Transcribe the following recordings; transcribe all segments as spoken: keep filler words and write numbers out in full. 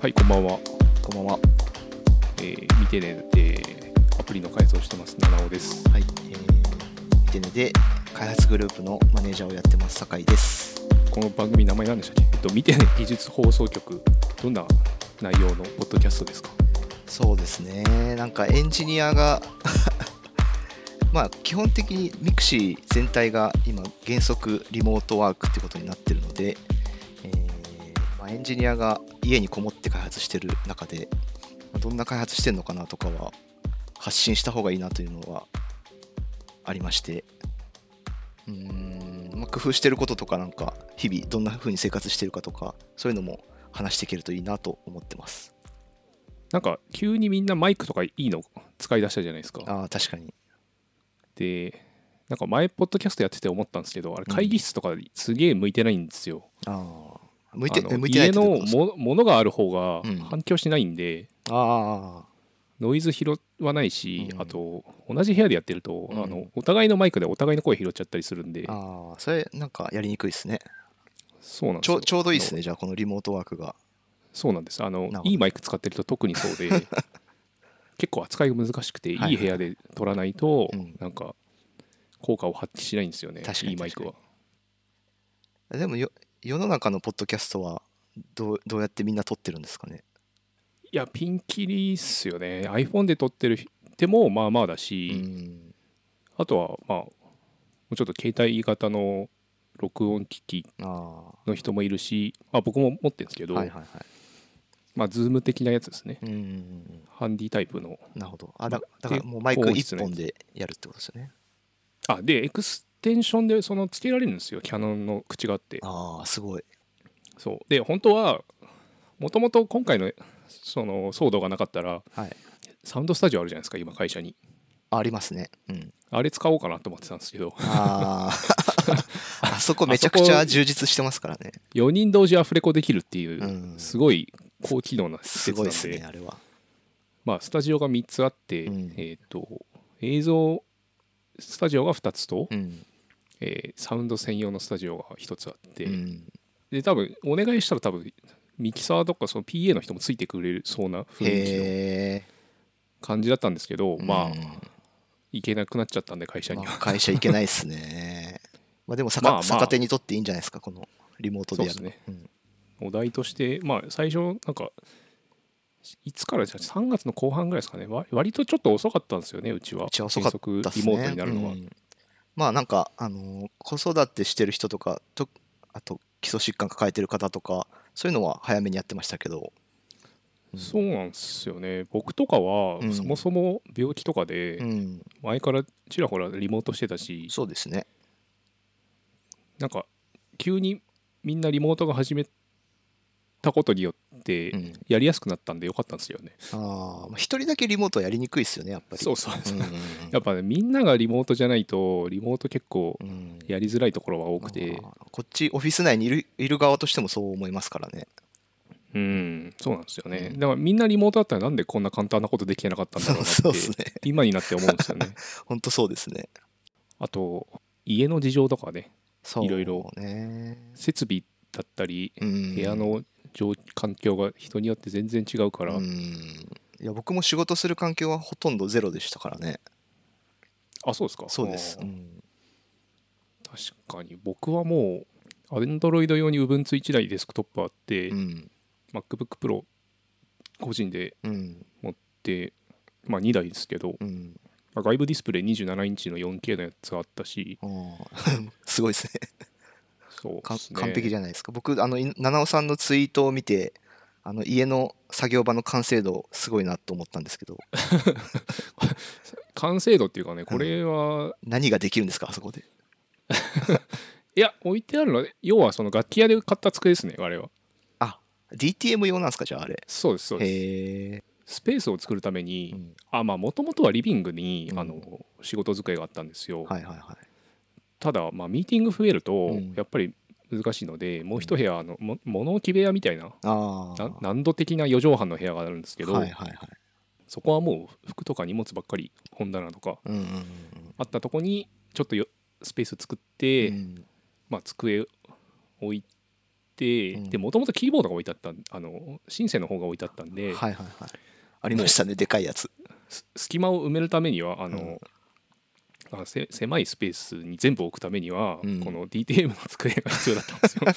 はい、こんばんは。 こんばんは。 えー、見てねでアプリの開発をしてます七尾です。 はい、えー、見てねで開発グループのマネージャーをやってます酒井です。 この番組名前なんでしたっけ？えっと、見てね技術放送局、どんな内容のポッドキャストですか？ そうですね、なんかエンジニアがまあ基本的にミクシー全体が今原則リモートワークってことになってるので、えーまあ、エンジニアが家にこもって開発してる中で、まあ、どんな開発してるのかなとかは発信した方がいいなというのはありまして、うーん、まあ、工夫してることとか、なんか日々どんな風に生活してるかとか、そういうのも話していけるといいなと思ってます。 なんか急にみんなマイクとかいいの使い出したじゃないですか。 ああ、確かに。 で、なんか前ポッドキャストやってて思ったんですけど、あれ会議室とかすげえ向いてないんですよ。 うん、ああ、向いて、 あの向いてない家のってことですか？ もものがある方がうん反響しないんで、 ああ、 ノイズ拾わないし、 うんあと同じ部屋でやってると、 うんあのお互いのマイクでお互いの声拾っちゃったりするんで、 ああ、それなんかやりにくいですね。ちょう、 そうなんですよ。 ちょうどいいですあのね、じゃあこのリモートワークが。 そうなんです。あのなるほど。 いいマイク使ってると特にそうで結構扱いが難しくて、 はいはいはいいい部屋で撮らないと、 うん、 なんか効果を発揮しないんですよね、 確かにいいマイクは。 でもよ世の中のポッドキャストはどう、どうやってみんな撮ってるんですかね。 いや、ピンキリっすよね。iPhone で撮ってる人もまあまあだうし、 ん、 あとはまあもうちょっと携帯型の録音機器あの人もいるし、まあ、僕も持ってるんですけあ、 ど、 はいはいはい。 まあ、ズーム的なやつですね。 うん、 ハンディタイプの。 なるほど。あ、 まあだ、だからもうマイ低ク一高音質のやつ。 本でやるってことですよね。 あ、で、エクステンションでそのつけられるんですよ。キャノンの口があって。 ああ、すごい。 そう。で、本当は、もともと今回のその騒動がなかったら、 はい。 サウンドスタジオあるじゃないですか、今会社に。 あ、ありますね。うん。 あれ使おうかなと思ってたんですけど、 ああ、あそこめちゃくあそこちゃ充実してますからね。 よにん同時アフレコできるっていうう、 ん。 すごい高機能な施す設なんで、 ごいですね、あれは。 まあ、スタジオがみっつあって、 うんえっと、映像スタジオがふたつと、 うん。 えーサウンド専用のスタジオがひとつあって、 うん。 で、多分、お願いしたら多分、ミキサーとかその ピーエー の人もついてくれるそうな雰囲気のへえ。 感じだったんですけど、 うんまあ、行けなくなっちゃったんで、会社には。 まあ、会社行けないっすね。まあでも逆、 まあまあ逆手にとっていいんじゃないですか、このリモートでやるの。 そうですうんお題として、まあ、最初、なんか、いつからじゃさんがつの後半ぐらいですかね、わ割とちょっと遅かったんですよね、うちは。 うちは遅かったっ原則リすね。 モートになるのは。 うんまあなんか、あのー子育てしてる人とかと、あと基礎疾患抱えてる方とか、そういうのは早めにやってましたけど、うんそうなんですよね。僕とかは、 うんそもそも病気とかうで、 ん、 前からちらほらリモートしてたし、 そうですね。 なんか、急にみんなリモートが始めたことによってうん、 やりやすくなったんでよかったんですよね。 ああ、まあ一人だけリモートはやりにくいですよね、やっぱり。 そうそうそう。 うんうんやっぱね、みんながリモートじゃないと、リモート結構うんうんやりづらいところは多くて、 まあこっちオフィス内にいる、いる側としてもそう思いますからね。 うん、そうなんですよね。 うんだからみんなリモートだったらなんでこんな簡単なことできてなかったんだろうなそうってですね。 今になって思うんですよね。 本当そうですね。 あと家の事情とかね、 そういろいろね。 設備だったりうん部屋の状環境が人によって全然違うから、 うんいや僕も仕事する環境はほとんどゼロでしたからね。 あ、そうですか。 そうです。 あーうん確かに僕はもう Android 用に Ubuntu いちだいデスクトップあって、 うん MacBook Pro 個人でうん持ってまあにだいですけど、 うんまあ外部ディスプレイにじゅうななインチの よんケー のやつあったし、 あーすごいですね。かそうですね。 完璧じゃないですか。僕あのい七尾さんのツイートを見て、あの家の作業場の完成度すごいなと思ったんですけど、 完成度っていうかね、これは、 何ができるんですかあそこで。 いや置いてあるのは要はその楽器屋で買った机ですね、あれは。 あ ディーティーエム 用なんですかじゃああれ。 そうですそうです。 へえ。 スペースを作るために、 うんあまあもともとはリビングに、 うんあの仕事机があったんですよ。 はいはいはい。 ただまあミーティング増えると、 うんやっぱり難しいので、もう一部屋あのも物置部屋みたいなああ。 な難度的なよ畳半の部屋があるんですけど、 はいはいはい。 そこはもう服とか荷物ばっかり本棚とかうんうんうんあったとこにちょっとよスペース作って、 うんまあ、机置いてて、 うん、 でもともとキーボードが置いてあったあのシンセの方が置いてあったんで、 はいはいはい、ありましたね、でかいやつ。 隙間を埋めるためにはあの、 うんあせ狭いスペースに全部置くためには、 うん、 この ディーティーエム の机が必要だったんですよ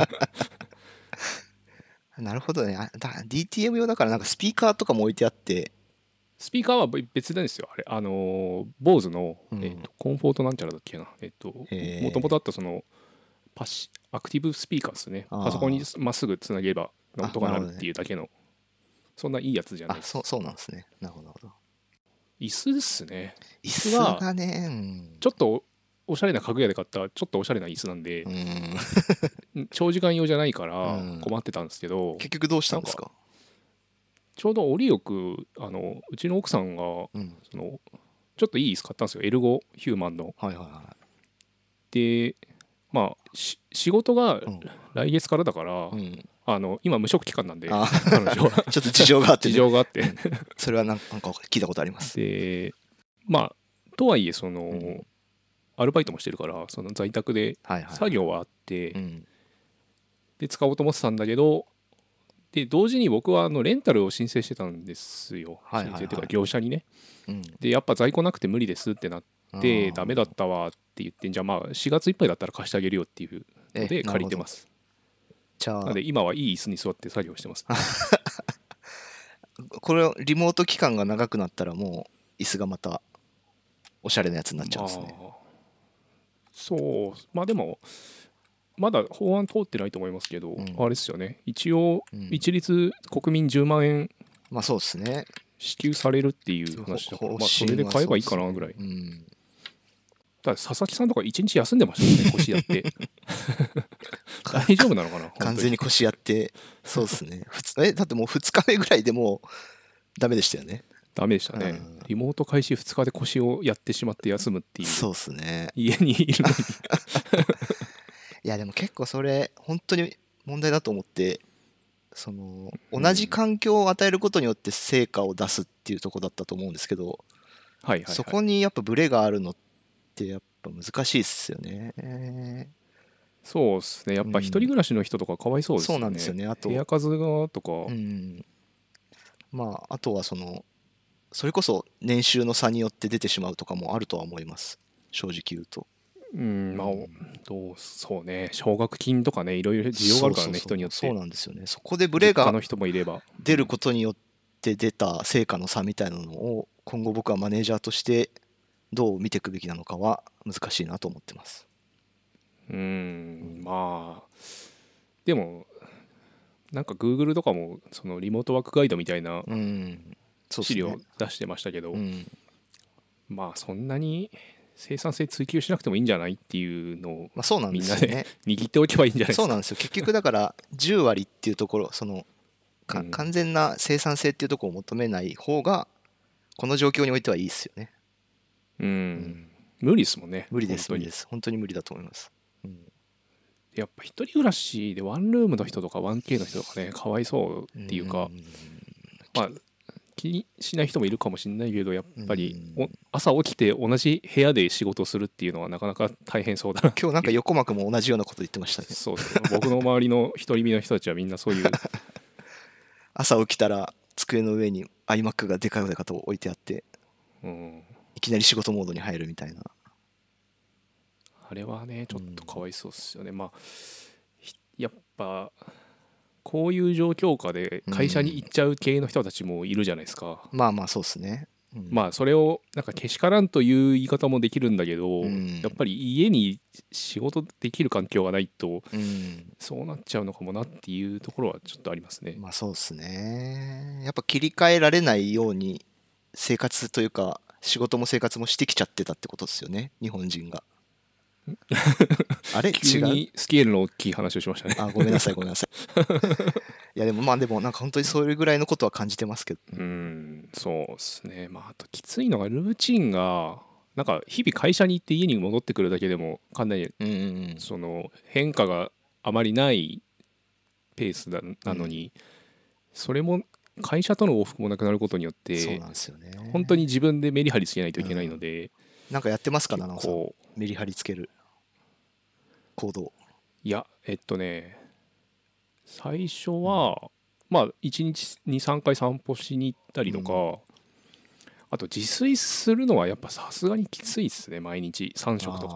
なるほどね。あだ ディーティーエム 用だからなんかスピーカーとかも置いてあって、 スピーカーは別なんですよあれ。あの 坊主の、 うん、 えーとコンフォートなんちゃらだっけな、えっ、ともともとあったそのパシアクティブスピーカーですね。パソコンにまっすぐつなげば音が鳴るっていうだけの、そんないいやつじゃないあ、 です。 そうそうなんですね。なるほどなるほど。 椅子ですね。 椅子がね、うん、 ちょっとおしゃれな家具屋で買ったちょっとおしゃれな椅子なんで、 うん、 長時間用じゃないからうん困ってたんですけど、 結局どうしたんですか？ ちょうど折よくあのうちの奥さんが、 うん、 そのちょっといい椅子買ったんですよ。エルゴヒューマンの。 はいはいはでまあし仕事がい、うん来月からだから、 うん、 あの今無職期間なんであ彼女はちょっと事情があって、ね、 事情があってそれはなんか聞いたことあります。 でまあとはいえその、 うん、 アルバイトもしてるからその在宅ではいはい、 作業はあって、 うん、 で使おうと思ってたんだけど、で同時に僕はあのレンタルを申請してたんですよ。 はいはいはい、 申請というか業者にね。 うん、 でやっぱ在庫なくて無理ですってなってダメだったわって言って、じゃあまあしがついっぱいだったら貸してあげるよっていうので借りてます。 じゃあなので今はいい椅子に座って作業してます。 これリモート期間が長くなったらもう椅子がまたおしゃれなやつになっちゃうんですね。 まあ、そうまあでもまだ法案通ってないと思いますけど、 うん、 あれですよね、一応うん、 一律国民じゅうまんえんまあそうですね。 支給されるっていう話だから、まあ、それで買えばいいかなぐらい。 うん、 だ佐々木さんとか一日休んでましたよね、腰やって大丈夫なのかな完全に腰やってそうですね。えだってもうふつかめぐらいでもうダメでしたよね。 ダメでしたね、うん、リモート開始ふつかで腰をやってしまって休むっていう。 そうですね。 家にいるのにいやでも結構それ本当に問題だと思って、その同じ環境を与えることによって成果を出すっていうところだったと思うんですけど、 はいはいはい、 そこにやっぱブレがあるのってやっぱ難しいですよね。 そうですね、やっぱ一人暮らしの人とかかわいそうですよね、うん、そうなんですよね。あと部屋数がとか、 うん、まああとはそのそれこそ年収の差によって出てしまうとかもあるとは思います、正直言うと。 うんまあどうそうね、奨学金とかね、いろいろ需要があるからね、人によって。 そうなんですよね。そこでブレが出ることによって出た成果の差みたいなのを今後僕はマネージャーとしてどう見ていくべきなのかは難しいなと思ってます。 うん、まあでもなんか Google とかもそのリモートワークガイドみたいな資料出してましたけど、うん、まあそんなに生産性追求しなくてもいいんじゃないっていうのをみんなで握っておけばいいんじゃないですか。 そうなんですよ。結局だからじゅう割っていうところ、そのか、うん、完全な生産性っていうところを求めない方がこの状況においてはいいですよね。 うん、うん、無理ですもんね。 無理です無理です。本当に無理だと思います。うん、 やっぱ一人暮らしでワンルームの人とか ワンケー の人とかね、かわいそうっていうか、うん、まあ気にしない人もいるかもしれないけど、やっぱり朝起きて同じ部屋で仕事をするっていうのはなかなか大変そうだな。 今日なんか横幕も同じようなこと言ってましたね。 そうそう、僕の周りの独り身の人たちはみんなそういう朝起きたら机の上に iMac がでかいでかと置いてあって、うん、いきなり仕事モードに入るみたいな。 あれはねちょっとかわいそうですよね。うん、まあやっぱこういう状況下で会社に行っちゃう系の人たちもいるじゃないですか。 うん、まあまあそうですね。うん、 まあそれをなんかけしからんという言い方もできるんだけど、うん、やっぱり家に仕事できる環境がないと、うん、そうなっちゃうのかもなっていうところはちょっとありますね。 まあそうですね。やっぱ切り替えられないように生活というか仕事も生活もしてきちゃってたってことですよね、日本人が。あれ急にスケールの大きい話をしましたね。 あ、ごめんなさいごめんなさい。いやでもまあでもなんか本当にそれぐらいのことは感じてますけど。 うんそうですね。まああときついのがルーチンがなんか日々会社に行って家に戻ってくるだけでもかなり、うんうん、その変化があまりないペースだなのに、うん、それも会社との往復もなくなることによってそうなんですよね。 本当に自分でメリハリつけないといけないので、うん、 なんかやってますか、七尾さん。メリハリつける行動。 いやえっとね最初は、まあいちにちにさんかい散歩しに行ったりとか、うん、あと自炊するのはやっぱさすがにきついっすね。毎日さん食とか。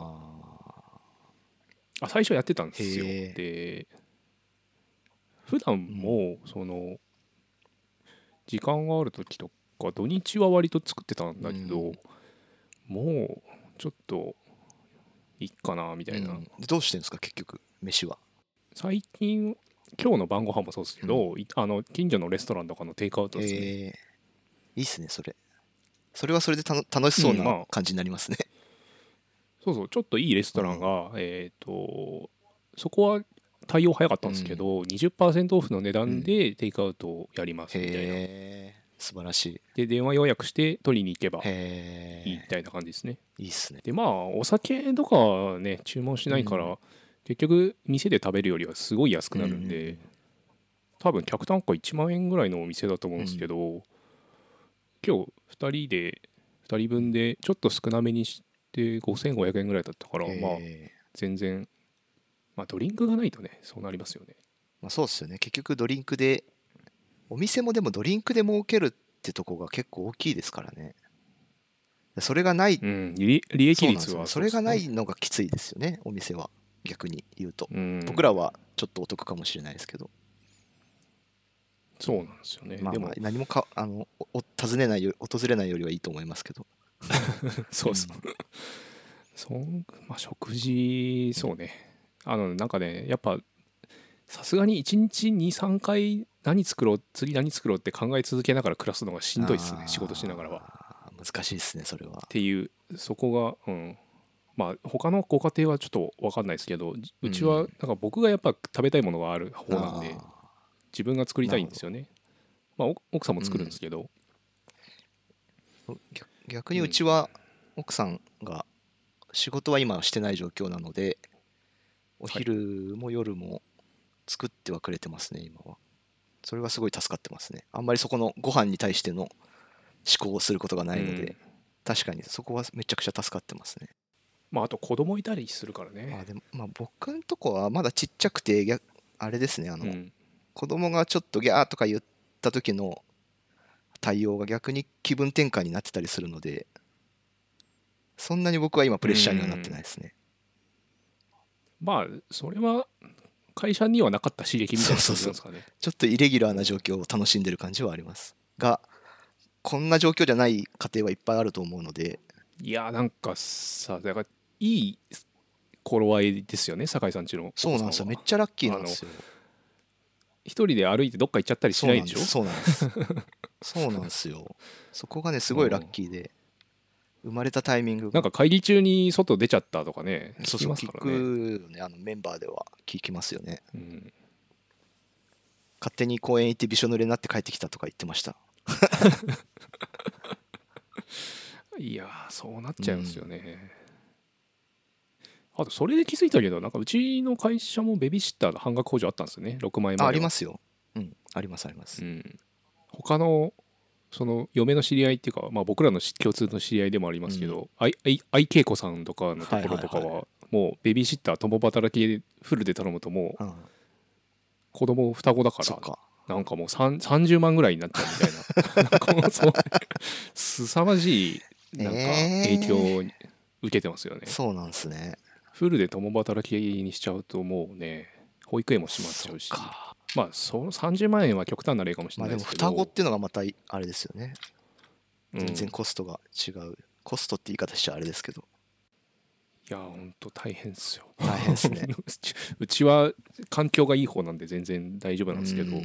あ、最初やってたんですよ。で普段もその時間がある時とか土日は割と作ってたんだけど、うん、もうちょっといいかなみたいな、うん、 どうしてんですか結局飯は。 最近今日の晩ご飯もそうですけど、うん、あの近所のレストランとかのテイクアウトですね。えー、 いいっすねそれ。それはそれでたの楽しそうな感じになりますね、 うんまあ、そうそうちょっといいレストランが、うん、えっとそこは対応早かったんですけど、うん、にじゅっパーセントオフの値段でテイクアウトをやりますみたいな、うん、 へー素晴らしい。 で電話予約して取りに行けばいいみたいな感じですね。 いいっすね。 でまあお酒とかはね注文しないから、うん、結局店で食べるよりはすごい安くなるんで、うん、多分客単価いちまんえんぐらいのお店だと思うんですけど、うん、今日ふたりでふたりぶんでちょっと少なめにしてごせんごひゃくえんぐらいだったから、まあ全然まあドリンクがないとねそうなりますよね。 まあそうですよね。結局ドリンクでお店もでもドリンクで儲けるってとこが結構大きいですからね。それがない、 うん、利, 利益率はそ, それがないのがきついですよねお店は。逆に言うと、うん、僕らはちょっとお得かもしれないですけど。 そうなんですよね。 まあ、まあ、何もかあのお訪ねないよ訪れないよりはいいと思いますけどそうそう、うん、そまあ食事そうねあのなんかねやっぱさすがにいちにちにさんかい何作ろう次何作ろうって考え続けながら暮らすのがしんどいですね。仕事しながらは難しいですねそれは。 っていうそこがうんまあ他のご家庭はちょっと分かんないですけど、うちはなんか僕がやっぱ食べたいものがある方なんで、自分が作りたいんですよね。まあ奥さんも作るんですけど、 うん、逆にうちは奥さんが仕事は今してない状況なので、お昼も夜も作ってはくれてますね今は。それがすごい助かってますね。あんまりそこのご飯に対しての思考をすることがないので、うん、確かにそこはめちゃくちゃ助かってますね。 まああと子供いたりするからね。 まあでもまあ僕んとこはまだちっちゃくてあれですねあの、うん、子供がちょっとギャーとか言った時の対応が逆に気分転換になってたりするので、そんなに僕は今プレッシャーにはなってないですね。 まあそれは会社にはなかった刺激みたいな感じなんですかね。 ちょっとイレギュラーな状況を楽しんでる感じはありますが、こんな状況じゃない家庭はいっぱいあると思うので。 いやなんかさだからいい頃合いですよね酒井さんちの。 そうなんですよめっちゃラッキーなんですよ。 一人で歩いてどっか行っちゃったりしないでしょ。 そうなんですそうなんですよ。そこがねすごいラッキーで、生まれたタイミングがなんか会議中に外出ちゃったとかね聞きますからね。 そうそう聞くね、あのメンバーでは聞きますよね、うん、勝手に公園行ってびしょ濡れになって帰ってきたとか言ってましたいやそうなっちゃいますよね、うん、あとそれで気づいたけどなんかうちの会社もベビーシッターの半額補助あったんですよね。ろくまんえんまでは。 あ、ありますよ、うん、ありますあります、うん、 他のその嫁の知り合いっていうか、まあ、僕らの共通の知り合いでもありますけど、うん、愛愛恵子さんとかのところとかはもうベビーシッター共働きでフルで頼むともう子供双子だからなんかもうさんじゅうまんぐらいになっちゃうみたいなそうすさまじいなんか影響を受けてますよね、 えー、そうなんですね。 フルで共働きにしちゃうともうね保育園も閉まっちゃうし、まあそのさんじゅうまんえんは極端な例かもしれないですけど、 まあでも双子っていうのがまたあれですよね。全然コストが違う、うん、コストって言い方しちゃあれですけど、 いやほんと大変ですよ。 大変ですねうちは環境がいい方なんで全然大丈夫なんですけど、うん、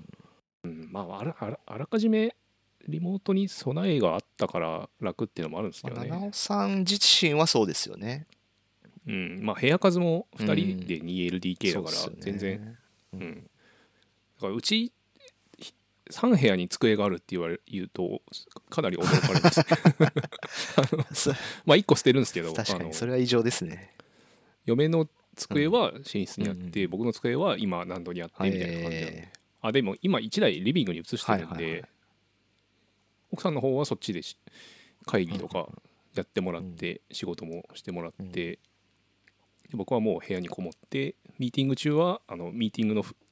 うん、まああらあらあらかじめリモートに備えがあったから楽っていうのもあるんですけどね。 七尾さん自身はそうですよね。 うん、まあ部屋数もふたりで にエルディーケー だから全然、うん、うん、だからうちさん部屋に机があるって言われ言うとかなり驚かれますまあいっこ捨てるんですけど、 確かにそれは異常ですね。 嫁の机は寝室にあって、うん、僕の机は今何度にあってみたいな感じなんで、えー、あでも今いちだいリビングに移してるんで、はいはいはい、奥さんの方はそっちで会議とかやってもらって、うん、仕事もしてもらって、うん、僕はもう部屋にこもってミーティング中はあのミーティングの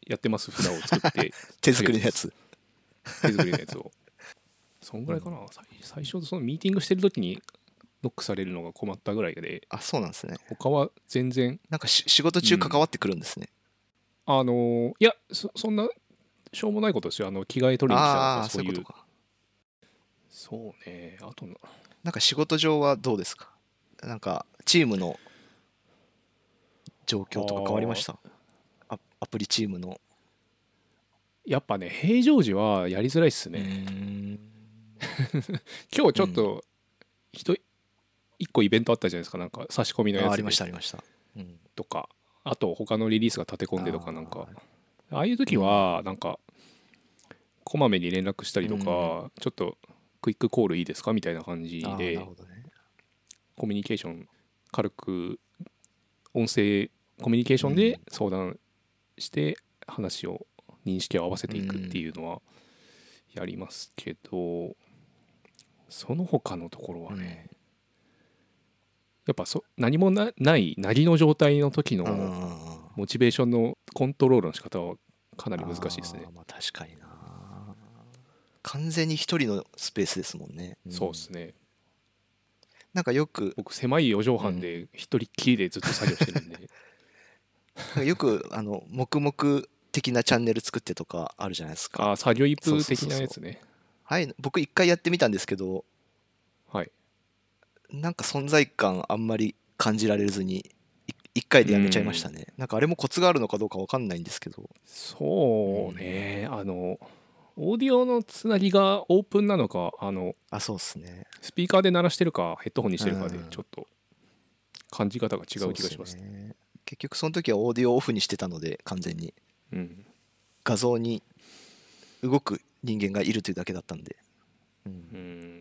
やってます札を作って手作りのやつ手作りのやつをそんぐらいかな、うん、最初そのミーティングしてる時にノックされるのが困ったぐらいで。 あ、そうなんですね。 他は全然なんか仕事中関わってくるんですね、 うん、あのいや そ, そんなしょうもないことですよ。あの着替え取りに来たとかそういう。そういうことか。そうね。あとなんか仕事上はどうですか。なんかチームの状況とか変わりました。ア, アプリチームの。 やっぱね平常時はやりづらいっすね。今日ちょっと一、うん、一個イベントあったじゃないですか。なんか差し込みのやつで。 ありましたありました、うん、 とかあと他のリリースが立て込んでとかなんか あ, ああいう時はなんかこまめに連絡したりとか、うん、ちょっとクイックコールいいですかみたいな感じで、ね、コミュニケーション軽く音声コミュニケーションで相談して話を認識を合わせていくっていうのはやりますけど、その他のところはね、やっぱそ何も な, ないなりの状態の時のモチベーションのコントロールの仕方はかなり難しいですね。 あ、まあ確かにな。完全に一人のスペースですもんね。 うん、そうですね。 なんかよく僕狭いよじょうはんで一人っきりでずっと作業してるんで、 うん、よくあの黙々的なチャンネル作ってとかあるじゃないですか。 あ、作業イプ的なやつね。 はい、僕一回やってみたんですけど、 はい、 なんか存在感あんまり感じられずに一回でやめちゃいましたね。なんかあれもコツがあるのかどうか分かんないんですけど。 そうね、うん、あのオーディオのつなぎがオープンなのか、あのあ、そうっすね、 スピーカーで鳴らしてるかヘッドホンにしてるかでちょっと感じ方が違う気がします。 そうっすね。結局その時はオーディオをオフにしてたので完全に、うん、画像に動く人間がいるというだけだったんで、うん、 うん、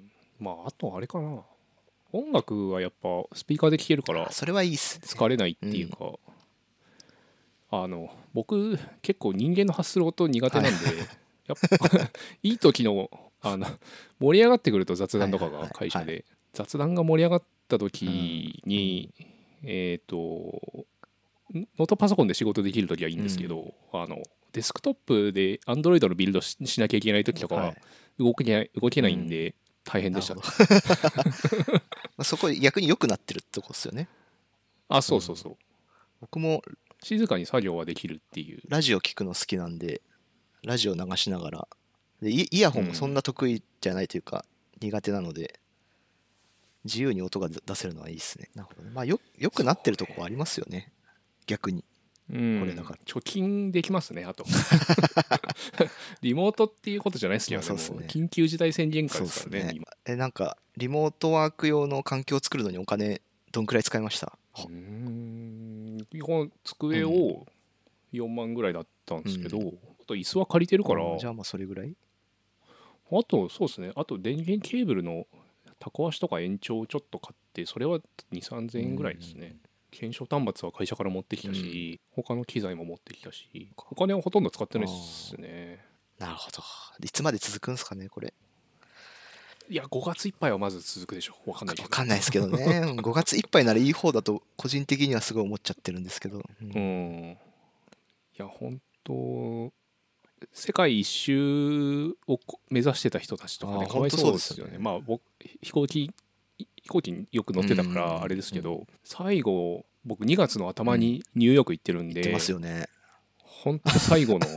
まああとあれかな、音楽はやっぱスピーカーで聴けるからそれはいいっすね。 疲れないっていうか、うん、あの僕結構人間の発する音苦手なんで、はい、やっぱいい時のあの盛り上がってくると雑談とかが会社で、はいはいはい、雑談が盛り上がった時に、うん、えっ、ー、とノートパソコンで仕事できる時はいいんですけど、うん、あのデスクトップで Android のビルド し, しなきゃいけない時とかは動けない、動けないんで大変でした、ね、 うん、そこ逆に良くなってるってことですよね。 あ、そうそうそう、うん、 僕も静かに作業はできるっていう。 ラジオ聞くの好きなんでラジオ流しながらで イ, イヤホンもそんな得意じゃないというか、うん、苦手なので自由に音が出せるのはいいですね。なるほどね。まあよよくなってるとこはありますよね。逆に。 うん、これだから貯金できますね。あとリモートっていうことじゃないですけどね。まあそうですね。緊急事態宣言下ですからね。 ね、えなんかリモートワーク用の環境を作るのにお金どんくらい使いました？ うーん、基本机をよんまんぐらいだったんですけど、うん、あと椅子は借りてるから。 じゃあまあそれぐらい。 あとそうですね。あと電源ケーブルのタコ足とか延長ちょっと買ってそれはにせんさんぜんえんぐらいですね。検証端末は会社から持ってきたし、うん、他の機材も持ってきたし、お金はほとんど使ってないですね。 なるほど。いつまで続くんですかねこれ。 いやごがついっぱいはまず続くでしょ。分かんないけど。 分かんないですけどねごがついっぱいならいい方だと個人的にはすごい思っちゃってるんですけど、 うん、うん、いや本当世界一周を目指してた人たちとかね、かわいそうですよね。まあ僕飛行機飛行機によく乗ってたからあれですけど、うんうんうん、最後僕にがつの頭にニューヨーク行ってるんで、 行ってますよね。 本当最後の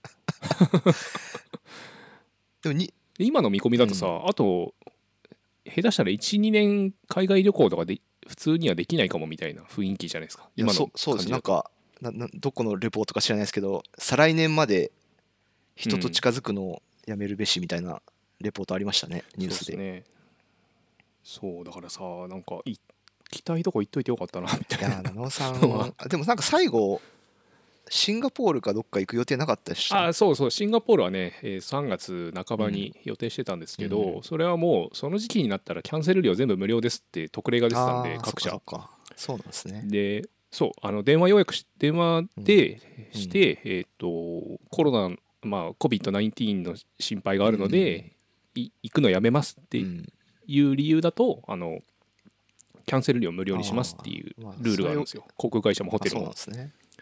でもに今の見込みだとさ、うん、あと下手したら いちにねん海外旅行とかで普通にはできないかもみたいな雰囲気じゃないですか。今のそそうですなんかななどこのレポートか知らないですけど再来年まで人と近づくのをやめるべしみたいなレポートありましたね、うん、ニュースで。そうですね。 そうだからさなんか行きたいとこ行っといてよかったなみたいな。いや七尾さんでもなんか最後シンガポールかどっか行く予定なかったでした。あ、そうそう、シンガポールはね、えー、さんがつなかばに予定してたんですけど、うん、それはもうその時期になったらキャンセル料全部無料ですって特例が出てたんで各社。 そうかそうなんですね。 でそうあの電話予約し電話でして、うん、えー、とコロナ、まあ、コビッドナインティーン の心配があるので、うん、い行くのやめますっていう理由だと、あのキャンセル料無料にしますっていうルールがあるんですよ、航空会社もホテルも。 そうなんですね。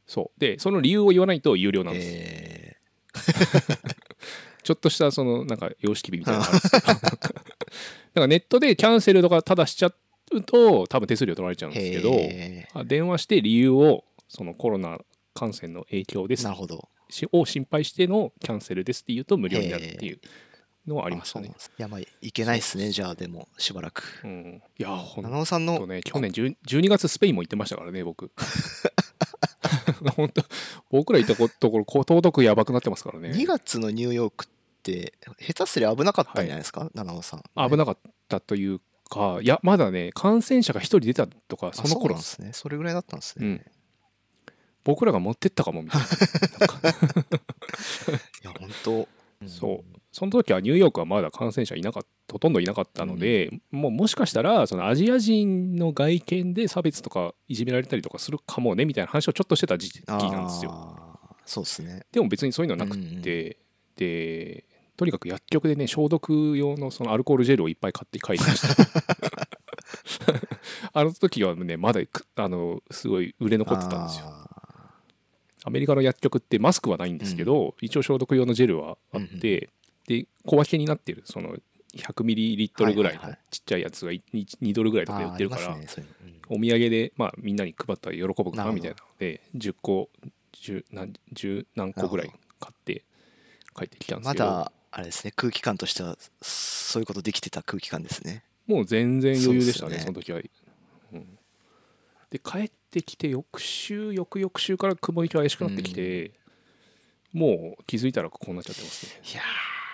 そうでその理由を言わないと有料なんです、えー、ちょっとしたそのなんか様式美みたいなのがあるんですけどだからネットでキャンセルとかただしちゃうと多分手数料取られちゃうんですけど、えー、電話して理由をそのコロナ感染の影響ですなるほどを心配してのキャンセルですって言うと無料になるっていうのはありましたね。 いやまあいけないですねじゃあでもしばらく、 うん、いやほんと七尾さんのね去年じゅうにがつスペインも行ってましたからね僕本当僕ら行ったところ高得やばくなってますからね。 にがつのニューヨークって下手すりゃ危なかったんじゃないですか、はい、七尾さん、ね、 危なかったというかいやまだね感染者がひとり出たとかその頃ですね。それぐらいだったんですね、うん、 僕らが持ってったかもみたいな。いや本当、 うん、そうその時はニューヨークはまだ感染者いなかったほとんどいなかったので、うん、もうもしかしたらそのアジア人の外見で差別とかいじめられたりとかするかもねみたいな話をちょっとしてた時期なんですよ。 そうですね。でも別にそういうのはなくって、うん、でとにかく薬局でね消毒用のそのアルコールジェルをいっぱい買って帰りましたあの時はねまだあのすごい売れ残ってたんですよ。アメリカの薬局ってマスクはないんですけど、うん、一応消毒用のジェルはあって、うん、で小分けになってるそのひゃくミリリットルぐらいのちっちゃいやつがにドルぐらいとかで売ってるから、ねうん、お土産で、まあ、みんなに配ったら喜ぶかなみたいなのでじゅっこ 10, 何, 10何個ぐらい買って帰ってきたんですけど、 まだあれですね空気感としてはそういうことできてた空気感ですね。 もう全然余裕でしたね そ, ねその時は、うん、で帰ってきて翌週翌々週から雲行きが怪しくなってきて、うん、もう気づいたらこうなっちゃってますね。 いや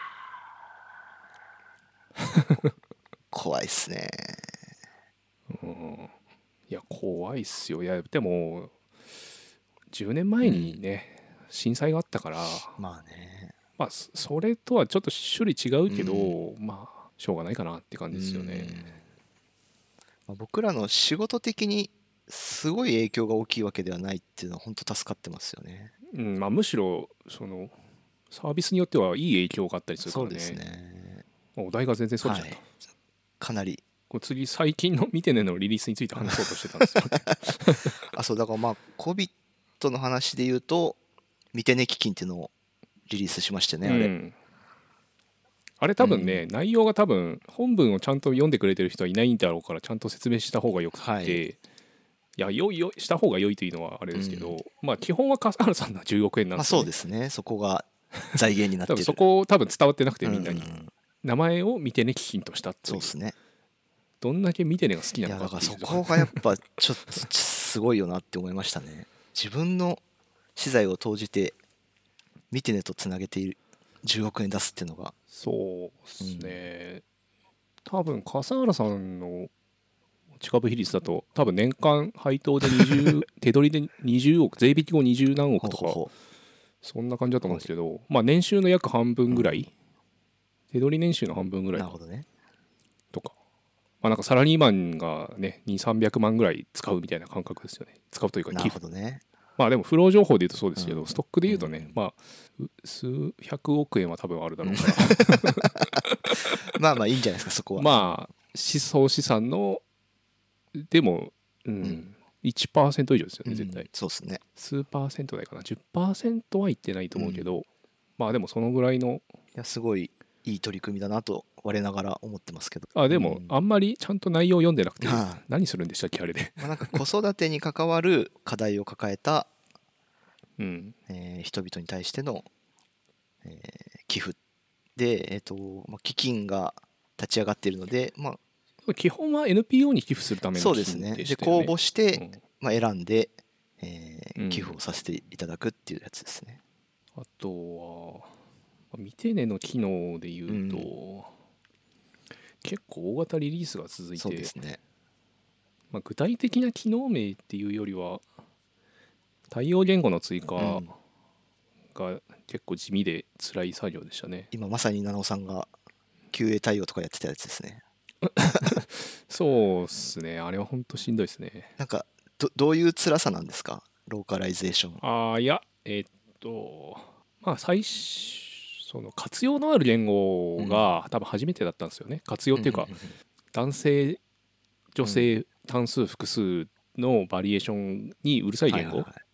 怖いっすね、 うん、いや怖いっすよ。いやでもじゅうねんまえにね、うん、震災があったからまあねまあそれとはちょっと種類違うけど、うん、まあしょうがないかなって感じですよね、 うん、僕らの仕事的にすごい影響が大きいわけではないっていうのは本当助かってますよね、 うんまあ、むしろそのサービスによってはいい影響があったりするからね。 そうですね。 お題が全然それちゃった、はい、 かなりこれ次最近の見てねのリリースについて話そうとしてたんですよあそうだからまあ コビット の話で言うと見てね基金っていうのをリリースしましてね、あれ、うん、 あれ多分ね、うん、内容が多分本文をちゃんと読んでくれてる人はいないんだろうからちゃんと説明した方がよくて、はい、いや良いよした方が良いというのはあれですけど、うん、まあ基本は笠原さんのじゅうおくえんなんですよね、 まあ、そうですね。そこが財源になってる多分そこ多分伝わってなくてみんなに、うんうん、名前を見てね基金としたっていう。 そうですね。 どんだけ見てねが好きなのかっていう。 いやだからそこがやっぱちょっとすごいよなって思いましたね。自分の資材を投じて見てねとつなげているじゅうおくえん出すっていうのが。 そうですね、うん、多分笠原さんの持ち株比率だと多分年間配当でにじゅう手取りでにじゅうおく税引き後にじゅう何億とかほうほうほうそんな感じだと思うんですけど、まあ年収の約半分ぐらい、うん、手取り年収の半分ぐらいなるほどねとか、まあなんかサラリーマンがねにせんさんびゃくまんぐらい使うみたいな感覚ですよね。使うというか寄付。 なるほどね。 まあでもフロー情報で言うとそうですけど、うん、ストックで言うとね、うん、まあ数百億円は多分あるだろうからまあまあいいんじゃないですかそこは。 まあ思想資産のでも、うんうん、いちパーセント以上ですよね絶対、うん、 そうですね。 数パーセント台かな じゅっパーセント はいってないと思うけど、うん、まあでもそのぐらいのいやすごいいい取り組みだなと我ながら思ってますけど。 あでも、うん、あんまりちゃんと内容読んでなくて、はあ、何するんでしたっけあれでまあなんか子育てに関わる課題を抱えた、 うんえー、人々に対しての、えー、寄付で、えーとまあ、基金が立ち上がっているので、まあ、基本は エヌピーオー に寄付するための基金でしたよね。そうですね。で公募して、うんまあ、選んで、えー、寄付をさせていただくっていうやつですね、 うん、あとは見てねの機能でいうと、うん、結構大型リリースが続いてそうですね、 まあ、具体的な機能名っていうよりは対応言語の追加が結構地味で辛い作業でしたね、 うん、今まさに七尾さんが キューエー 対応とかやってたやつですねそうっすね。あれは本当しんどいですね。 なんか ど, どういう辛さなんですかローカライゼーション。 ああいやえー、っとまあ最初その活用のある言語が多分初めてだったんですよね。活用っていうか男性女性単数複数のバリエーションにうるさい言語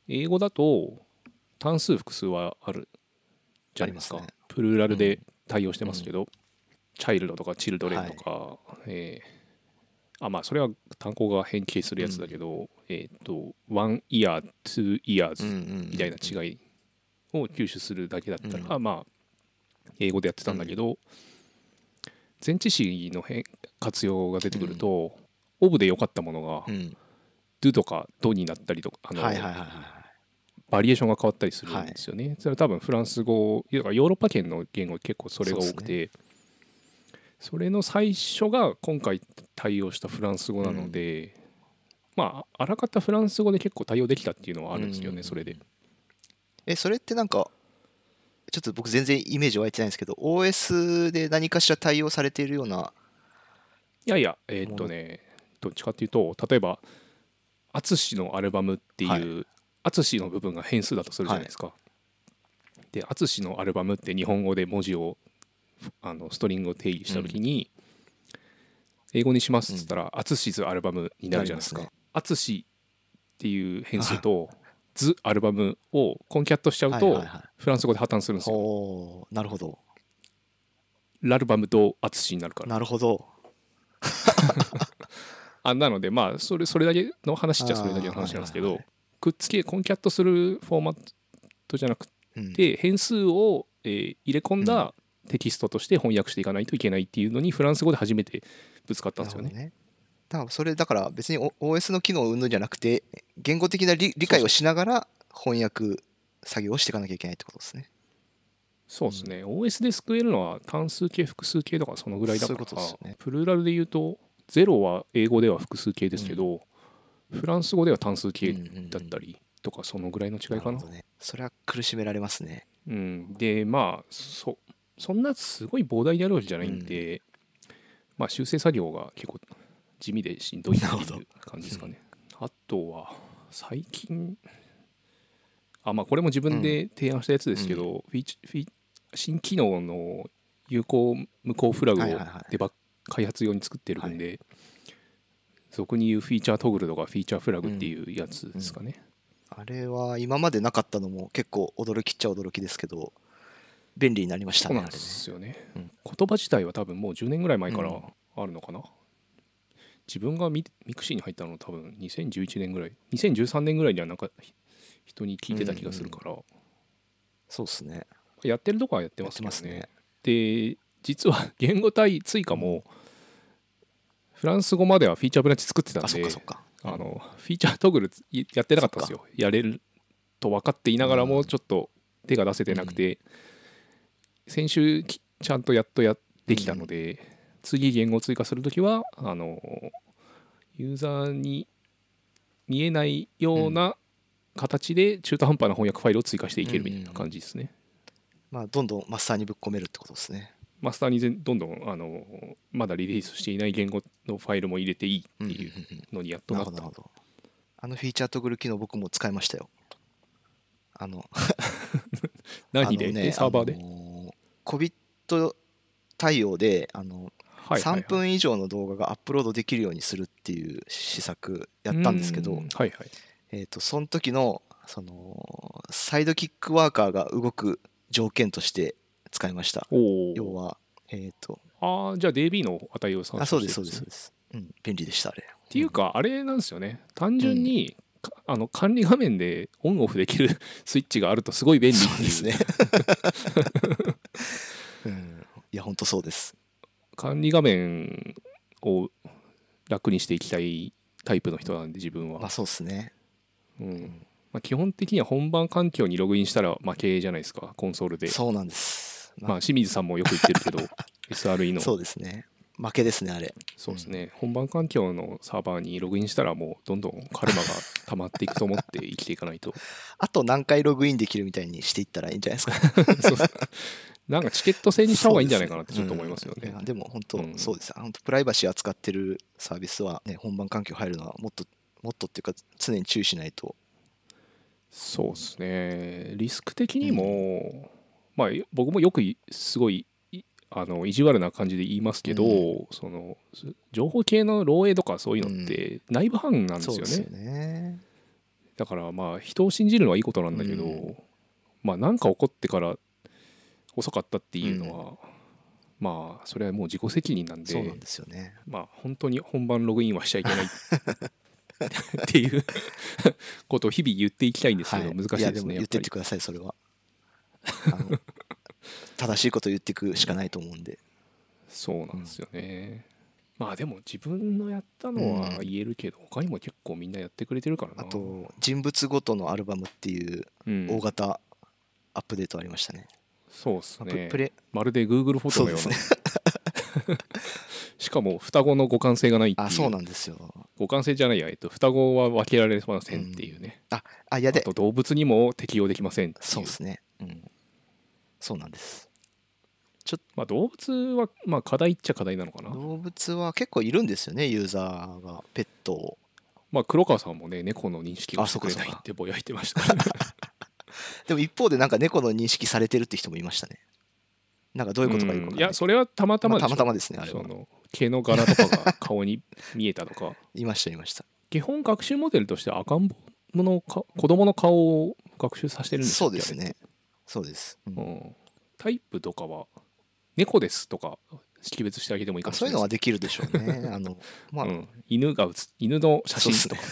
英語だと単数複数はあるじゃないですか、ね、プルーラルで対応してますけど、うん、チャイルドとかチルドレンとか、はい、えー、あまあそれは単語が変形するやつだけど、うん、えっとone year two years みたいな違いを吸収するだけだったら、うん、まあ英語でやってたんだけど、うん、前置詞の活用が出てくると、うん、オブで良かったものが、うん、do とか do になったりとか、あの、はいはいはいはい、バリエーションが変わったりするんですよね、はい、それは多分フランス語、ヨーロッパ圏の言語結構それが多くて、 そ, ね、それの最初が今回対応したフランス語なので、うん、まああらかたフランス語で結構対応できたっていうのはあるんですよね、うん、それで。 えそれってなんかちょっと僕全然イメージ湧いてないんですけど オーエス で何かしら対応されているような。 いやいやえー、っとねどっちかっていうと、例えば淳のアルバムっていう淳、はい、の部分が変数だとするじゃないですか、はい、で淳のアルバムって日本語で文字をあのストリングを定義した時に、うん、英語にしますっつったら淳ズアルバムになるじゃないですか。淳、ね、っていう変数とズアルバムをコンキャットしちゃうとフランス語で破綻するんですよ、ね、 おーなるほど。 ラルバムと淳になるから。 なるほどあなのでまあそれそれだけの話っちゃそれだけの話なんですけど、くっつけコンキャットするフォーマットじゃなくて、変数を入れ込んだテキストとして翻訳していかないといけないっていうのにフランス語で初めてぶつかったんですよね。 だからそれだから別に オーエス の機能を生むんじゃなくて言語的な 理, 理解をしながら翻訳作業をしていかなきゃいけないってことですね。 そうですね、うん、オーエス で救えるのは単数形複数形とかそのぐらいだから、そういうことですね、プルーラルで言うとゼロは英語では複数形ですけど、うん、フランス語では単数形だったりとかそのぐらいの違いかな。なるほどね、 それは苦しめられますね。 うん、でまあ そ, そんなすごい膨大にあるわけじゃないんで、うん、まあ修正作業が結構地味でしんどいっていう感じですかね。あとは最近あまあこれも自分で提案したやつですけど、うん、フィーチフィ新機能の有効無効フラグをデバッグ開発用に作ってるんで、はい、俗に言うフィーチャートグルとかフィーチャーフラグっていうやつですかね、 うんうん、あれは今までなかったのも結構驚きっちゃ驚きですけど便利になりましたね。 そうなんですよね、うん、言葉自体は多分もうじゅうねんぐらい前からあるのかな、うん、自分がミ, ミクシーに入ったの多分にせんじゅういちねんぐらいにせんじゅうさんねんぐらいにはなんか人に聞いてた気がするから、うんうん、 そうですね、 やってるとこはやってますけど ね, ねで実は言語体追加もフランス語まではフィーチャーブランチ作ってたんで、あ、そっかそっか、あのフィーチャートグルやってなかったんですよ。やれると分かっていながらもちょっと手が出せてなくて、うん、先週ちゃんとやっとやってきたので、うん、次言語追加するときはあのユーザーに見えないような形で中途半端な翻訳ファイルを追加していけるみたいな感じですね、 うんうん、まあ、どんどんマスターにぶっ込めるってことですね。 マスターにどんどんあのまだリリースしていない言語のファイルも入れていいっていうのにやっとなった、うんうんうん、なるほど。 あのフィーチャートグル機能僕も使いましたよ。あの何で、ね、サーバーで、あのー、コビット 対応であの、はいはいはい、さんぷん以上の動画がアップロードできるようにするっていう施策やったんですけど、はいはい、えーと、その時のそのサイドキックワーカーが動く条件として使いました。要は、えーと、 ああ、じゃあ ディービー の値を参照してるんですね。 あ、そうですそうですそうです、うん、便利でしたあれ。 っていうか、あれなんですよね、単純に、うん、あの管理画面でオンオフできるスイッチがあるとすごい便利っていう。そうですね、 うん、いや本当そうです。 管理画面を楽にしていきたいタイプの人なんで自分は。 まあそうですね、 うんまあ、基本的には本番環境にログインしたら負けじゃないですか、コンソールで。 そうなんです、 まあ、まあ清水さんもよく言ってるけどエスアールイー のそうですね、負けですねあれ。 そうですね、うん、本番環境のサーバーにログインしたらもうどんどんカルマが溜まっていくと思って生きていかないとあと何回ログインできるみたいにしていったらいいんじゃないですかそうなんかチケット制にした方がいいんじゃないかなってちょっと思いますよね。 うん、でも本当、うん、そうですよ、本当プライバシー扱ってるサービスは、ね、本番環境入るのはもっともっとっていうか常に注意しないと。 そうですね、リスク的にも、うん、まあ僕もよくすごいあの意地悪な感じで言いますけど、うん、その情報系の漏洩とかそういうのって内部犯なんですよね。うん、そうですよね。 だからまあ人を信じるのはいいことなんだけど、うん、まあ何か起こってから遅かったっていうのは、うん、まあそれはもう自己責任なんで、 そうなんですよね。 まあ本当に本番ログインはしちゃいけないっていうことを日々言っていきたいんですけど、はい、難しいですね。いやでも言ってってください。それはあの正しいことを言っていくしかないと思うんで。 そうなんですよね、うん、まあでも自分のやったのは言えるけど、うん、他にも結構みんなやってくれてるからな。 あと人物ごとのアルバムっていう大型アップデートありましたね、うん、 そうですね、まあ、まるで Google フォトのような。そうですねしかも双子の互換性がないっていう。 あ、そうなんですよ。 互換性じゃないや、えっと、双子は分けられませんっていうね、 うん、ああやで、 あと動物にも適用できませんっていう。 そうですね、うん、そうなんです。 ちょまあ動物はまあ課題っちゃ課題なのかな。 動物は結構いるんですよね、ユーザーがペットを。 まあ黒川さんもね、猫の認識をしてくれないってぼやいてました、ね、 でも一方でなんか猫の認識されてるって人もいましたね。なんかどういうことかよくわかんない、うん、 いやそれはたまたまでしょ、 まあ、たまたまですね。あれはその毛の柄とかが顔に見えたとかいましたいました。 基本学習モデルとして赤ん坊の子供の顔を学習させてるんですよ。 そうですね、そうです、 うんうん、タイプとかは猫ですとか識別してあげてもいいかもしれない。 そういうのはできるでしょうね。あの、まあうん、 犬が写犬の写真とか。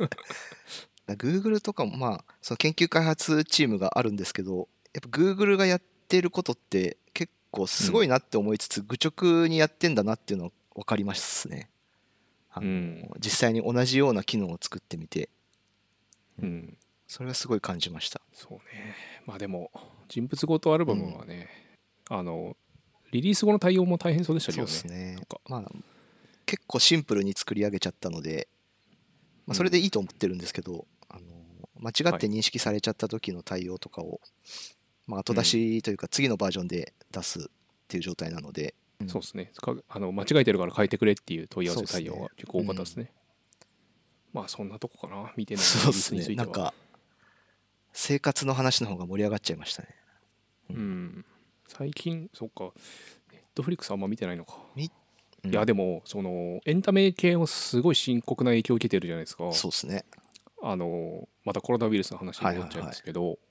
Google とかもまあその研究開発チームがあるんですけど、やっぱ Google がやってることって結構すごいなって思いつつ、うん、愚直にやってんだなっていうの分かりますね。あの、うん、実際に同じような機能を作ってみて、うん、それはすごい感じました。 そうね。まあでも人物ごとアルバムはね、うん、あのリリース後の対応も大変そうでしたけどね。 そうですね。なんかまあ結構シンプルに作り上げちゃったので、まあ、それでいいと思ってるんですけど、うん、あの間違って認識されちゃった時の対応とかを、まあ、後出しというか次のバージョンで出すっていう状態なので、 うん、そうですね。あの間違えてるから変えてくれっていう問い合わせ対応が結構多かったですね。うん、まあそんなとこかな、見てないリリースについては。そうですね。なんか生活の話の方が盛り上がっちゃいましたね。 うん、うん、最近そっかネットフリックスあんま見てないのか。 みうん、いやでもそのエンタメ系もすごい深刻な影響を受けてるじゃないですか。 そうですね。 あのまたコロナウイルスの話に戻っちゃうんですけど、はいはいはい、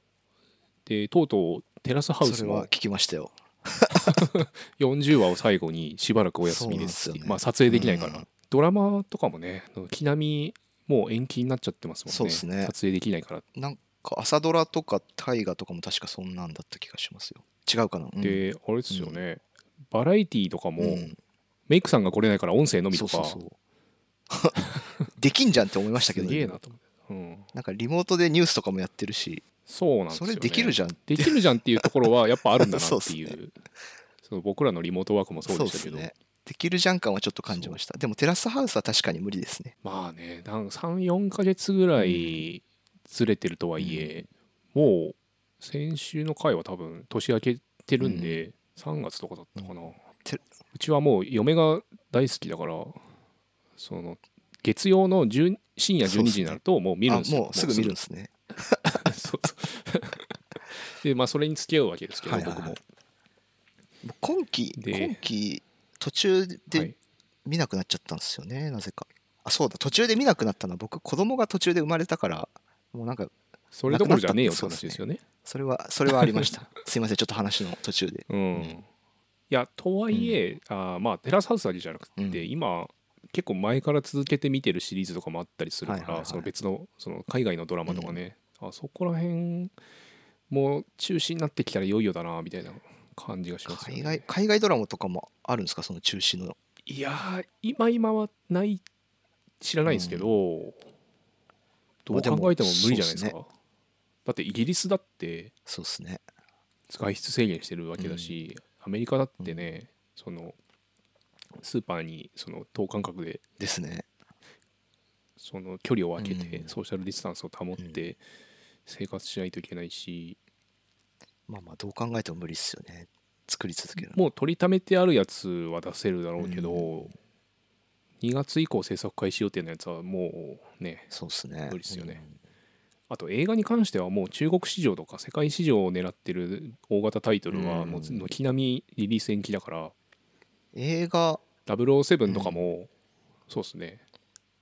でとうとうテラスハウスもそれは聞きましたよよんじゅうわを最後にしばらくお休みですし、ね、まあ撮影できないから、うん、ドラマとかもね軒並みもう延期になっちゃってますもんね。 そうですね、 撮影できないから。 なんか朝ドラとか大河とかも確かそんなんだった気がしますよ。違うかな。 で、うん、あれですよね、うん、バラエティーとかも、うん、メイクさんが来れないから音声のみとか、そうそうそうできんじゃんって思いましたけどね。 すげえなと思って、うん、 なんかリモートでニュースとかもやってるし、 そうなんですよね。 それできるじゃんできるじゃんっていうところはやっぱあるんだなっていうそう、ね、その僕らのリモートワークもそうでしたけど、 そうですね、できるじゃん感はちょっと感じました。でもテラスハウスは確かに無理ですね。 まあね、さん、よんかげつぐらいずれてるとはいえ、うん、もう先週の回は多分年明けてるんで、うん、さんがつとかだったかな、うん、うちはもう嫁が大好きだから、その月曜の深夜じゅうにじになるともう見るんですよ。 もうすぐ見るんですねそうそうでまあそれに付き合うわけですけど、はいはいはい、僕も今期今期途中で見なくなっちゃったんですよね、はい、なぜか。あ、そうだ、途中で見なくなったのは僕子供が途中で生まれたから、もうなんかそれどころじゃねえよって話ですよね。 それはそれはありましたすいません、ちょっと話の途中で、 うんうん、いやとはいえ、うん、あまあテラスハウスだけじゃなくて、うん、今結構前から続けて見てるシリーズとかもあったりするから、はいはいはい、その別のその海外のドラマとかね、うん、あそこら辺もう中止になってきたらいよいよだなみたいな感じがしますよね。 海外、海外ドラマとかもあるんですか、その中止の。 いや今今はない知らないですけど、うん、どう考えても無理じゃないですか、ね、だってイギリスだってそうですね、 外出制限してるわけだし、うん、アメリカだってね、うん、そのスーパーにその等間隔でですね、 その距離を空けてソーシャルディスタンスを保って生活しないといけないし、 うん、まあまあどう考えても無理っすよね、作り続ける。 もう取りためてあるやつは出せるだろうけど、うん、にがつ以降制作開始予定のやつはもうね、 そうっすね、 無理っすよね、うん、あと映画に関してはもう中国市場とか世界市場を狙ってる大型タイトルはもう軒並みリリース延期だから、 映画ダブルオーセブンとかも、うん、そうですね、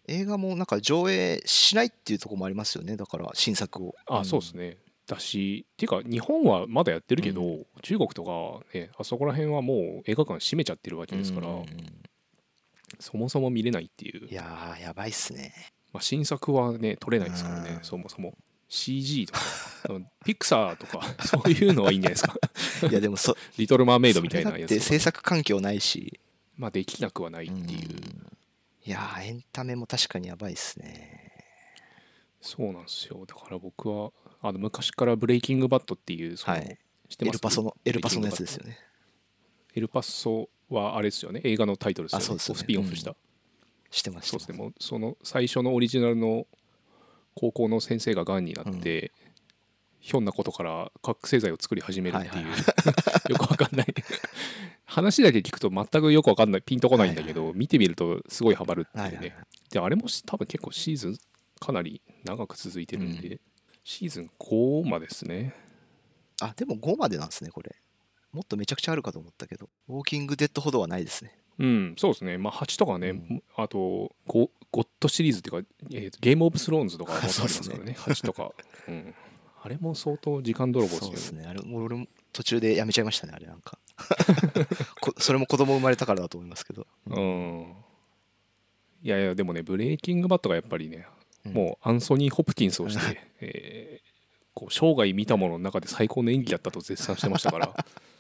映画もなんか上映しないっていうところもありますよね、だから新作を。 あ、うん、そうですね。だしっていうか日本はまだやってるけど、うん、中国とか、ね、あそこら辺はもう映画館閉めちゃってるわけですから、うん、そもそも見れないっていう。 いやーやばいっすね。 まあ、新作はね撮れないですからね、そもそも シージー とかピクサーとかそういうのはいいんじゃないですかいやでもそリトル・マーメイドみたいなやつとか、ね、 それだって制作環境ないし、 まあできなくはないっていう、うん、 いやーエンタメも確かにやばいっすね。 そうなんですよ。だから僕はあの昔からブレイキングバットっていうその、はい、知ってます？エルパソのエルパソのやつですよね。 エルパソはあれですよね、映画のタイトルですよね。 あ、そうですね、 スピンオフした、うん、 してました。 そうですね。もうその最初のオリジナルの高校の先生ががんになって、うん、ひょんなことから覚醒剤を作り始めるっていう、はいはいはい、よくわかんない話だけ聞くと全くよくわかんないピンとこないんだけど、はいはい、見てみるとすごいハマるっていうね、はいはいはい、であれも多分結構シーズンかなり長く続いてるんで、うん、シーズンごまでですね。 あ、でもごまでなんですね。これもっとめちゃくちゃあるかと思ったけど、ウォーキングデッドほどはないですね。 うん、そうですね。まあはちとかね、うん、あと ゴ, ゴッドシリーズっていうか、えー、ゲームオブスローンズとかもありますからねはちとか、うん、あれも相当時間泥棒ですよね。 そうですね。あれ俺も途中でやめちゃいましたね、あれなんかそれも子供生まれたからだと思いますけど、 うん、いやいやでもねブレイキングバットがやっぱりね、うん、もうアンソニー・ホプキンスをして、えー、こう生涯見たものの中で最高の演技だったと絶賛してましたから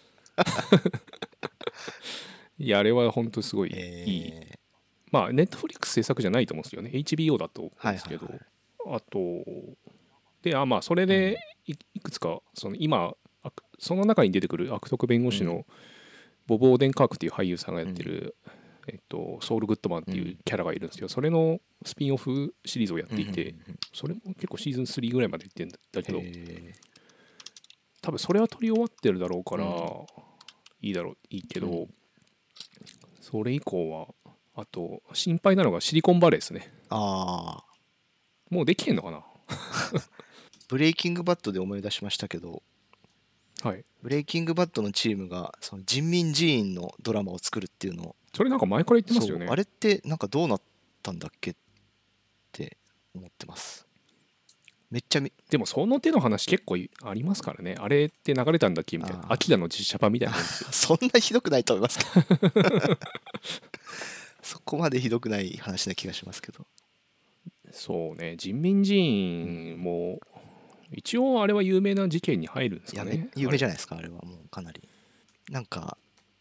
いやあれは本当にすごいいい、えー、まあネットフリックス制作じゃないと思うんですよね。 エイチビーオー だと思うんですけど、はいはいはい、あとであまあそれで い, いくつかその今その中に出てくる悪徳弁護士のボブ・オーデンカークっていう俳優さんがやってる、うんえっと、ソウル・グッドマンっていうキャラがいるんですけど、それのスピンオフシリーズをやっていて、それも結構シーズンスリーぐらいまでいってるんだけど、多分それは撮り終わってるだろうからいいだろういいけど、それ以降はあと心配なのがシリコンバレーですね。 ああもうできてんのかなブレイキングバットで思い出しましたけど、 はい、 ブレイキングバットのチームがその人民寺院のドラマを作るっていうのを、 それなんか前から言ってますよね。 あれってなんかどうなったんだっけって思ってます。めっちゃみでもその手の話結構ありますからね。あれって流れたんだっけみたいな、アキラの実写版みたいなそんなひどくないと思いますけどそこまでひどくない話な気がしますけど。 そうね、人民寺院も一応あれは有名な事件に入るんですかね。 有名じゃないですか、あれはもうかなりなんか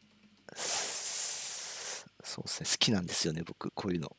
そうですね、好きなんですよね僕こういうの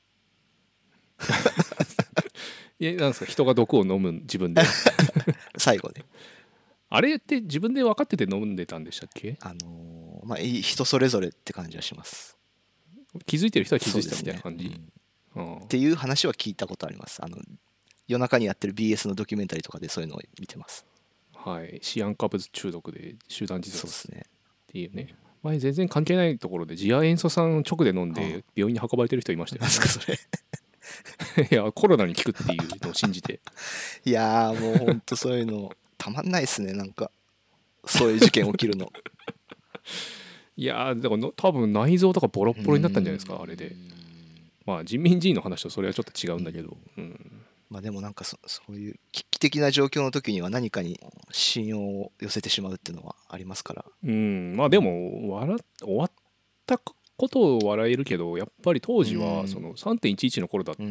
いやなんですか、人が毒を飲む自分で最後ね。 あれって自分で分かってて飲んでたんでしたっけ？ あのー、まあ人それぞれって感じはします。 気づいてる人は気づいてたみたいな感じ、 ねうん、っていう話は聞いたことあります。あの夜中にやってる ビーエス のドキュメンタリーとかでそういうのを見てます。 はい、シアン化物中毒で集団自殺っていうね。前全然関係ないところで次亜塩素酸直で飲んで病院に運ばれてる人いましたよ、ね。 なんすかそれいやコロナに効くっていうのを信じていやーもうほんとそういうのたまんないですね。なんかそういう事件起きるのいやーだから多分内臓とかボロッボロになったんじゃないですかあれで。まあ人民寺院の話とそれはちょっと違うんだけど、うん、 まあでもなんか そ, そういう危機的な状況の時には何かに信用を寄せてしまうっていうのはありますから。 うんまあでも笑終わったことを笑えるけど、やっぱり当時はその さんてんいちいち の頃だって、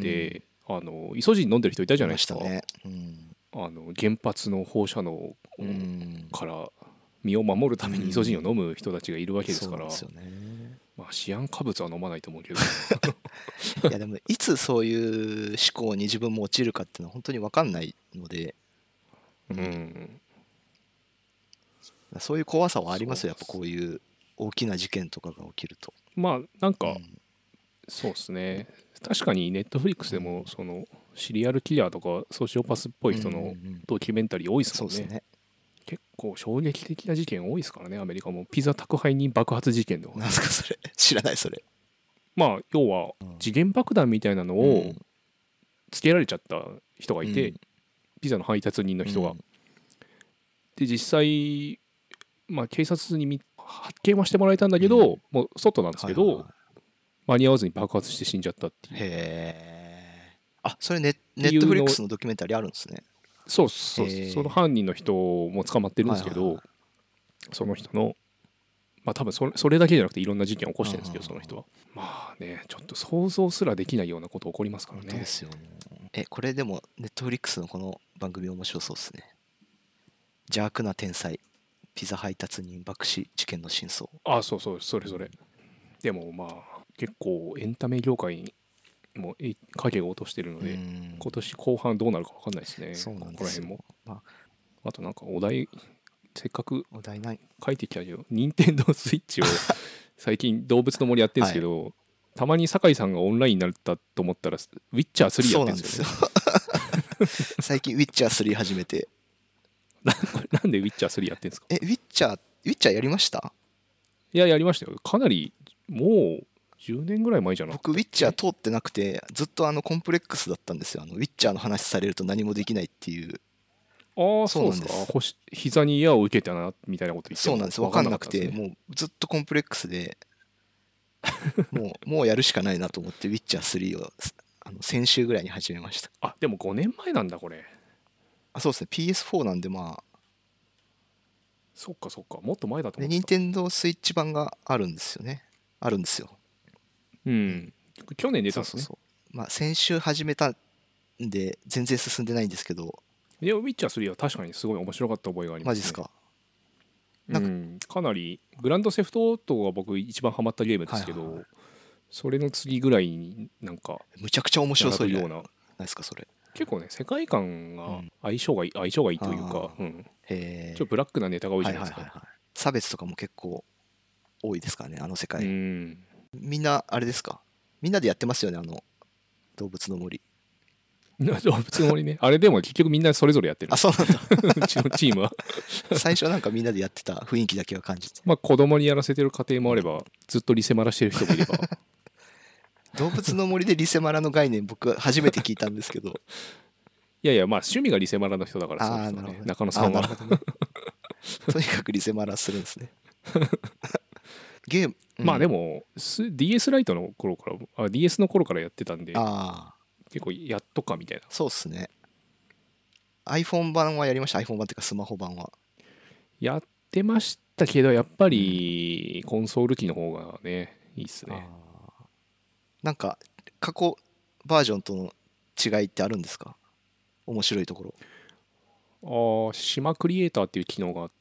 うん、あのイソジン飲んでる人いたじゃないですか。ねうん、あの原発の放射能から身を守るためにイソジンを飲む人たちがいるわけですから、うん、そうですよね。まあシアン化物は飲まないと思うけどいやでもいつそういう思考に自分も陥るかっていうのは本当に分かんないので、うん、そういう怖さはありますよ。やっぱこういう大きな事件とかが起きると。 まあなんか、うん、そうですね。確かにネットフリックスでもそのシリアルキラーとかソシオパスっぽい人のドキュメンタリー多いですもんね。うんうんうん、そうですね。結構衝撃的な事件多いですからね。アメリカもピザ宅配人爆発事件とか。 なんすかそれ。知らないそれ。 まあ要は時限爆弾みたいなのをつけられちゃった人がいて、うん、ピザの配達人の人が、うん、で実際まあ警察に発見はしてもらえたんだけど、うん、もう外なんですけど、はいはいはい、間に合わずに爆発して死んじゃったっていう。 へあ、それネネットフリックスのドキュメンタリーあるんですね。 そうそう、その犯人の人も捕まってるんですけど、はいはいはい、その人のまあ多分それ、それだけじゃなくていろんな事件を起こしてるんですけど、その人はまあねちょっと想像すらできないようなこと起こりますからね。 本当ですよ。えこれでもネットフリックスのこの番組面白そうですね。邪悪な天才ピザ配達人爆死事件の真相。 ああそうそうそれそれ。でもまあ結構エンタメ業界にもう影を落としてるので、今年後半どうなるか分かんないですね。 そうなんですよ。 ここら辺も、まあ、あとなんかお題せっかくお題ない書いてきたけど任天堂スイッチを最近動物の森やってるんですけど、はい、たまに酒井さんがオンラインになったと思ったらウィッチャースリーやってるんですよね。そうなんですよ最近ウィッチャースリー始めてな, なんでウィッチャースリーやってるんですか。 えウィッチャーウィッチャーやりました？ いややりましたよ。かなりもうじゅうねんぐらい前じゃなくて。 僕ウィッチャー通ってなくてずっとあのコンプレックスだったんですよ。あのウィッチャーの話されると何もできないっていう。 ああそうなんですか。膝に矢を受けたなみたいなこと言ってそうなんです。分かんなくてもうずっとコンプレックスでもうもうやるしかないなと思ってウィッチャースリーをあの先週ぐらいに始めました。 あでもごねんまえなんだこれ。 あそうですね ピーエスフォー なんでまあそっかそっかもっと前だと思ってた。 で任天堂スイッチ版があるんですよね。あるんですよ。 うん去年出たんですね。 そうそうそうまあ先週始めたんで全然進んでないんですけど。 いやウィッチャースリーは確かにすごい面白かった覚えがありますね。 マジですか。 なんか、うん、かなりグランドセフトオートが僕一番ハマったゲームですけど、はいはいはい、それの次ぐらいになんかむちゃくちゃ面白そうようなないですかそれ。 結構ね世界観が相性がいい、相性がいいというか、うん、へちょっとブラックなネタが多いじゃないですか、はいはいはいはい、 差別とかも結構多いですからねあの世界。うんみんなあれですかみんなでやってますよねあの動物の森。 動物の森ねあれでも結局みんなそれぞれやってる。 あそうなんだうちのチームは最初なんかみんなでやってた雰囲気だけは感じてまあ子供にやらせてる家庭もあればずっとリセマラしてる人もいれば動物の森でリセマラの概念僕初めて聞いたんですけどいやいやまあ趣味がリセマラの人だからそうですよね中野さんは、ね、 とにかくリセマラするんですねゲーム、 うん、まあでも ディーエス ライトの頃からあ ディーエス の頃からやってたんであ結構やっとかみたいな。 そうっすね iPhone 版はやりました。 iPhone 版っていうかスマホ版はやってましたけどやっぱりコンソール機の方がねいいっすね。 なんか過去バージョンとの違いってあるんですか？面白いところ。ああ島クリエイターっていう機能があって、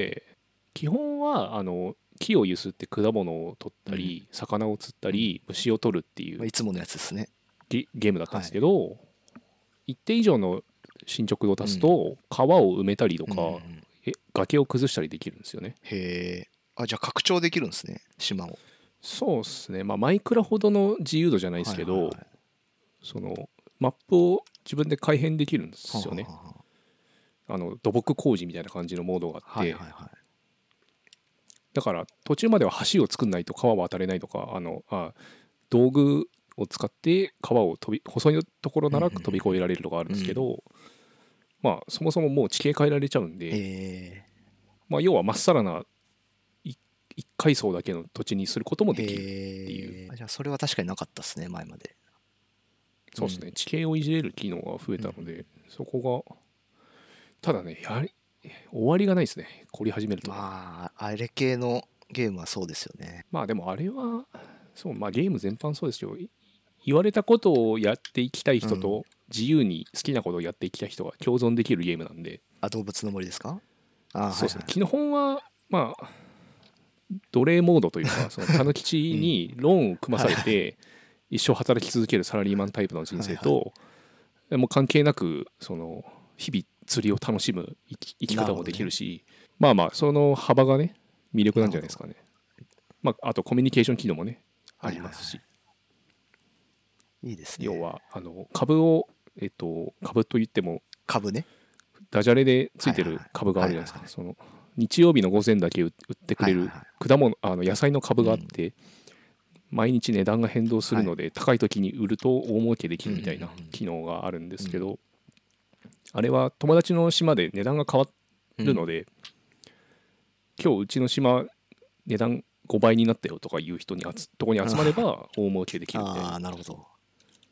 うん、基本はあの木を揺すって果物を取ったり、うん、魚を釣ったり、うん、虫を取るっていう、 まあ、いつものやつですねゲ, ゲームだったんですけど、はい、一定以上の進捗度を足すと、うん、川を埋めたりとか、うん、え崖を崩したりできるんですよね。 へえ。あじゃあ拡張できるんですね島を。 そうですねまあマイクラほどの自由度じゃないですけど、はいはいはい、そのマップを自分で改変できるんですよね。はははあの土木工事みたいな感じのモードがあって、はいはいはい、だから途中までは橋を作んないと川を渡れないとかあのあ道具を使って川を飛び細いところなら飛び越えられるとかあるんですけど、うんうん、まあそもそももう地形変えられちゃうんで、えーまあ、要はまっさらな一階層だけの土地にすることもできるっていう、 えー、じゃあそれは確かになかったですね前まで。 そうですね、うん、地形をいじれる機能が増えたので、うん、そこがただねやり終わりがないですね凝り始めると。 まああれ系のゲームはそうですよね。 まあでもあれはそうまあゲーム全般そうですよ。言われたことをやっていきたい人と自由に好きなことをやっていきたい人が共存できるゲームなんで。 あ動物の森ですか？ あそうですね、はいはい、基本はまあ奴隷モードというかそのタヌキチにローンを組まされて一生働き続けるサラリーマンタイプの人生と、はいはい、もう関係なくその日々釣りを楽しむ生き、生き方もできるし、ね、まあまあその幅がね魅力なんじゃないですかね。まあ、あとコミュニケーション機能もねありますし、はいはいはい、 いいですね。 要はあの株をえっと株といっても株ねダジャレでついてる株があるじゃないですか、はいはいはい、その日曜日の午前だけ売ってくれる果物、あの野菜の株があって、うん、毎日値段が変動するので、はい、高い時に売ると大儲けできるみたいな機能があるんですけど、うんうんうん、あれは友達の島で値段が変わるので、うん、今日うちの島値段ごばいになったよとかいう人にあつとこに集まれば大儲けできるみたいな。 あなるほど。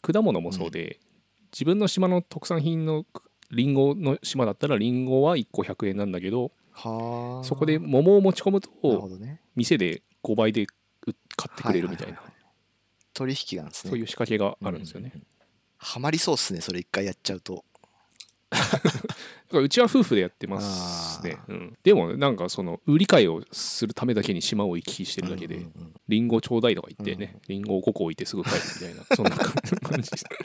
果物もそうで、うん、自分の島の特産品のリンゴの島だったらリンゴはいっこひゃくえんなんだけど、 はそこで桃を持ち込むと、 ね、 店でごばいで買ってくれるみたいな、はいはいはい、 取引があるんですね。 そういう仕掛けがあるんですよね、 うんうんうん、はまりそうっすねそれ一回やっちゃうとだからうちは夫婦でやってますね、うん、でもなんかその売り買いをするためだけに島を行き来してるだけで、うんうんうん、リンゴちょうだいとか言ってね、うん、リンゴをごこ置いてすぐ帰るみたいなそんな感じです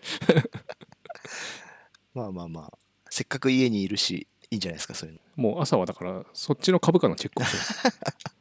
まあまあまあせっかく家にいるしいいんじゃないですかそういうの。 もう朝はだからそっちの株価のチェックをしてます